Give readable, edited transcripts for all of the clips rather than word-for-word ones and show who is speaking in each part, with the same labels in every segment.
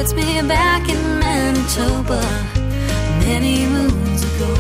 Speaker 1: puts me back in Manitoba many moons ago.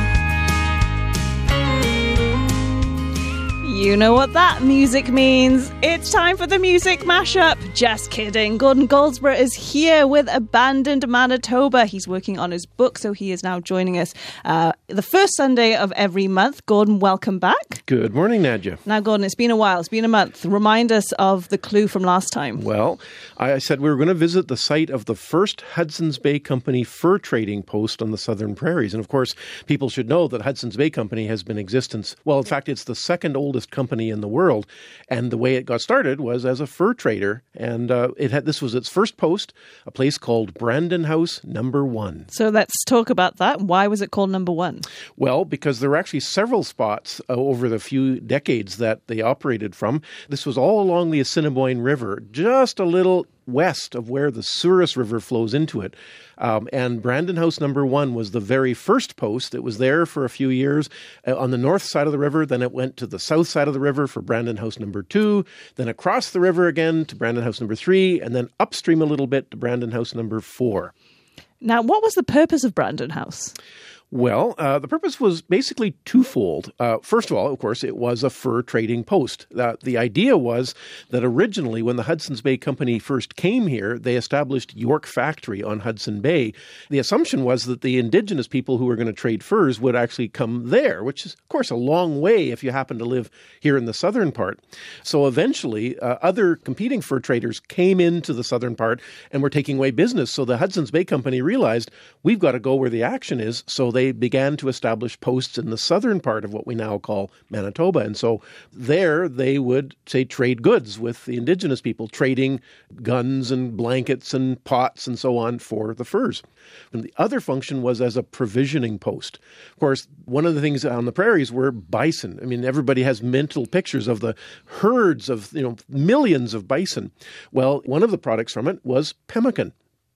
Speaker 2: You know what that music means. It's time for the music mashup. Just kidding. Gordon Goldsborough is here with Abandoned Manitoba. He's working on his book, so he is now joining us the first Sunday of every month. Gordon, welcome back.
Speaker 3: Good morning, Nadja.
Speaker 2: Now, Gordon, it's been a while. It's been a month. Remind us of the clue from last time.
Speaker 3: Well, I said we were going to visit the site of the first Hudson's Bay Company fur trading post on the southern prairies. And of course, people should know that Hudson's Bay Company has been in existence. Well, in fact, it's the second oldest company in the world. And the way it got started was as a fur trader. And this was its first post, a place called Brandon House Number 1.
Speaker 2: So let's talk about that. Why was it called Number 1?
Speaker 3: Well, because there were actually several spots over the few decades that they operated from. This was all along the Assiniboine River, just a little west of where the Souris River flows into it. And Brandon House Number 1 was the very first post. It was there for a few years on the north side of the river. Then it went to the south side of the river for Brandon House Number 2, then across the river again to Brandon House Number 3, and then upstream a little bit to Brandon House Number 4.
Speaker 2: Now, what was the purpose of Brandon House?
Speaker 3: Well, the purpose was basically twofold. First of all, of course, it was a fur trading post. The idea was that originally, when the Hudson's Bay Company first came here, they established York Factory on Hudson Bay. The assumption was that the indigenous people who were going to trade furs would actually come there, which is, of course, a long way if you happen to live here in the southern part. So eventually, other competing fur traders came into the southern part and were taking away business. So the Hudson's Bay Company realized, we've got to go where the action is. So they began to establish posts in the southern part of what we now call Manitoba. And so there they would, say, trade goods with the indigenous people, trading guns and blankets and pots and so on for the furs. And the other function was as a provisioning post. Of course, one of the things on the prairies were bison. I mean, everybody has mental pictures of the herds of, millions of bison. Well, one of the products from it was pemmican.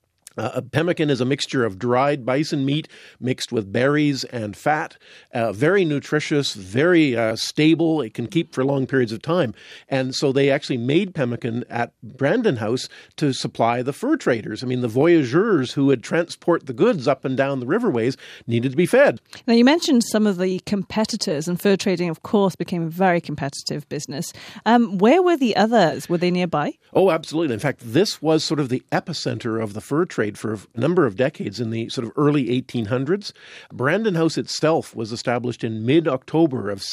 Speaker 3: Pemmican is a mixture of dried bison meat mixed with berries and fat. Very nutritious, very stable. It can keep for long periods of time. And so they actually made pemmican at Brandon House to supply the fur traders. I mean, the voyageurs who would transport the goods up and down the riverways needed to be fed.
Speaker 2: Now, you mentioned some of the competitors, and fur trading, of course, became a very competitive business. Where were the others? Were they nearby?
Speaker 3: Oh, absolutely. In fact, this was sort of the epicenter of the fur trade for a number of decades in the sort of early 1800s. Brandon House itself was established in mid-October of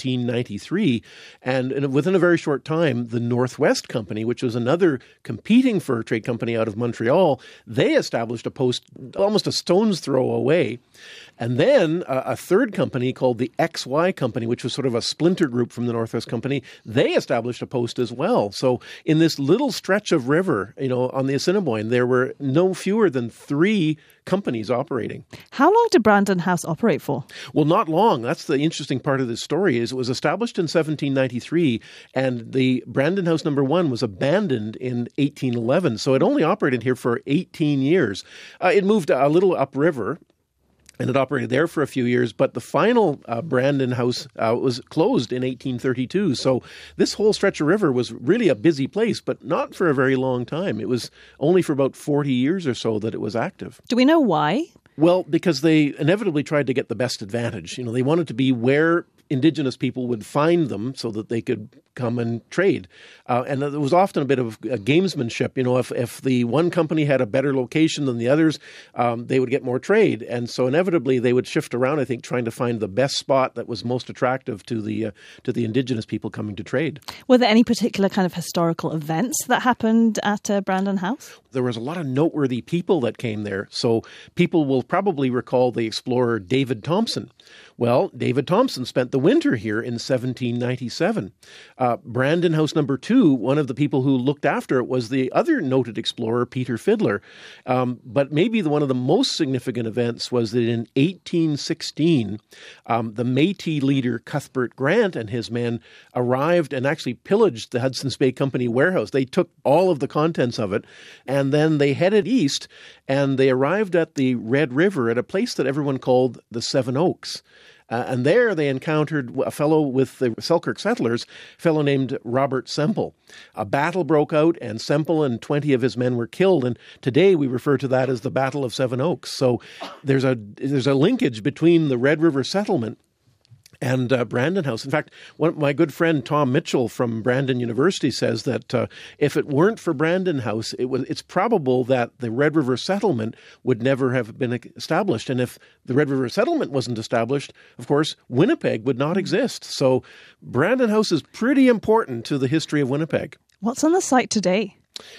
Speaker 3: 1793, and within a very short time, the Northwest Company, which was another competing fur trade company out of Montreal, they established a post almost a stone's throw away. And then a third company called the XY Company, which was sort of a splinter group from the Northwest Company, they established a post as well. So in this little stretch of river, on the Assiniboine, there were no fewer than 3 companies operating.
Speaker 2: How long did Brandon House operate for?
Speaker 3: Well, not long. That's the interesting part of this story is it was established in 1793 and the Brandon House Number 1 was abandoned in 1811. So it only operated here for 18 years. It moved a little upriver. And it operated there for a few years, but the final Brandon House was closed in 1832. So this whole stretch of river was really a busy place, but not for a very long time. It was only for about 40 years or so that it was active.
Speaker 2: Do we know why?
Speaker 3: Well, because they inevitably tried to get the best advantage. They wanted to be where indigenous people would find them so that they could come and trade. And there was often a bit of gamesmanship. If the one company had a better location than the others, they would get more trade. And so inevitably they would shift around, I think, trying to find the best spot that was most attractive to the indigenous people coming to trade.
Speaker 2: Were there any particular kind of historical events that happened at Brandon House?
Speaker 3: There was a lot of noteworthy people that came there. So people will probably recall the explorer David Thompson. Well, David Thompson spent the winter here in 1797. Brandon House Number 2, one of the people who looked after it was the other noted explorer, Peter Fiddler. But maybe one of the most significant events was that in 1816, the Métis leader Cuthbert Grant and his men arrived and actually pillaged the Hudson's Bay Company warehouse. They took all of the contents of it, and then they headed east, and they arrived at the Red River at a place that everyone called the Seven Oaks. And there they encountered a fellow with the Selkirk settlers, a fellow named Robert Semple. A battle broke out, and Semple and 20 of his men were killed. And today we refer to that as the Battle of Seven Oaks. So there's a linkage between the Red River settlement and Brandon House. In fact, my good friend Tom Mitchell from Brandon University says that if it weren't for Brandon House, it's probable that the Red River settlement would never have been established. And if the Red River settlement wasn't established, of course, Winnipeg would not exist. So Brandon House is pretty important to the history of Winnipeg.
Speaker 2: What's on the site today?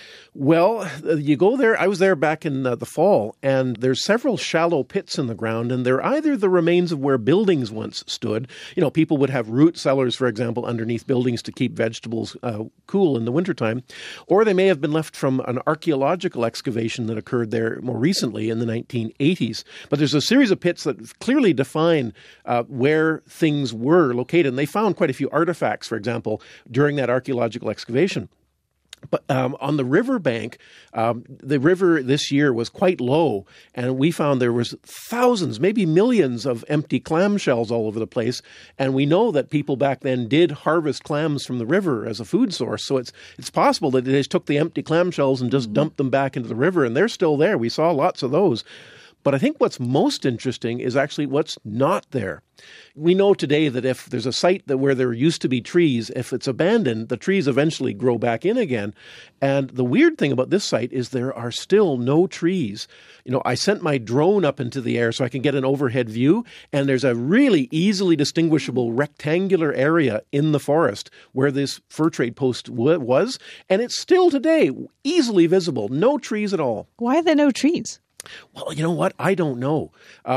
Speaker 3: Well, you go there. I was there back in the fall, and there's several shallow pits in the ground, and they're either the remains of where buildings once stood. You know, people would have root cellars, for example, underneath buildings to keep vegetables cool in the wintertime, or they may have been left from an archaeological excavation that occurred there more recently in the 1980s. But there's a series of pits that clearly define where things were located, and they found quite a few artifacts, for example, during that archaeological excavation. But on the riverbank, the river this year was quite low, and we found there was thousands, maybe millions of empty clamshells all over the place. And we know that people back then did harvest clams from the river as a food source. So it's possible that they just took the empty clamshells and just dumped them back into the river, and they're still there. We saw lots of those. But I think what's most interesting is actually what's not there. We know today that if there's a site where there used to be trees, if it's abandoned, the trees eventually grow back in again. And the weird thing about this site is there are still no trees. You know, I sent my drone up into the air so I can get an overhead view, and there's a really easily distinguishable rectangular area in the forest where this fur trade post was, and it's still today easily visible. No trees at all.
Speaker 2: Why are there no trees?
Speaker 3: Well, you know what? I don't know.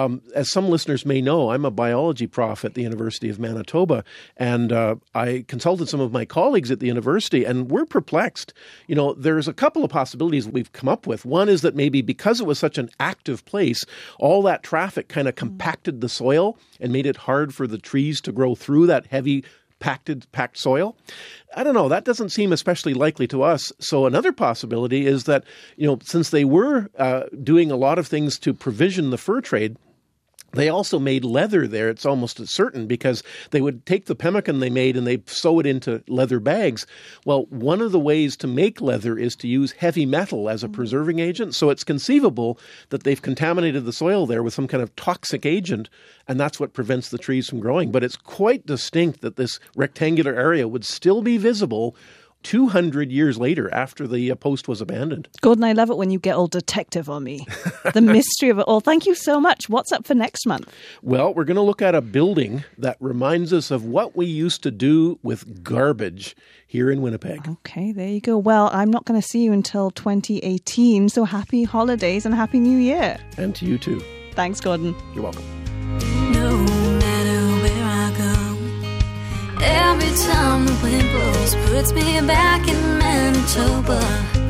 Speaker 3: As some listeners may know, I'm a biology prof at the University of Manitoba, and I consulted some of my colleagues at the university, and we're perplexed. You know, there's a couple of possibilities we've come up with. One is that maybe because it was such an active place, all that traffic kind of compacted the soil and made it hard for the trees to grow through that heavy packed soil. I don't know. That doesn't seem especially likely to us. So another possibility is that, you know, since they were doing a lot of things to provision the fur trade, they also made leather there. It's almost certain because they would take the pemmican they made and they'd sew it into leather bags. Well, one of the ways to make leather is to use heavy metal as a preserving agent. So it's conceivable that they've contaminated the soil there with some kind of toxic agent, and that's what prevents the trees from growing. But it's quite distinct that this rectangular area would still be visible 200 years later after the post was abandoned.
Speaker 2: Gordon, I love it when you get all detective on me. The mystery of it all. Thank you so much. What's up for next month?
Speaker 3: Well, we're going to look at a building that reminds us of what we used to do with garbage here in Winnipeg.
Speaker 2: Okay, there you go. Well, I'm not going to see you until 2018, so happy holidays and happy new year.
Speaker 3: And to you too.
Speaker 2: Thanks, Gordon.
Speaker 3: You're welcome.
Speaker 1: No matter where I go, every time the wind blows puts me back in Manitoba.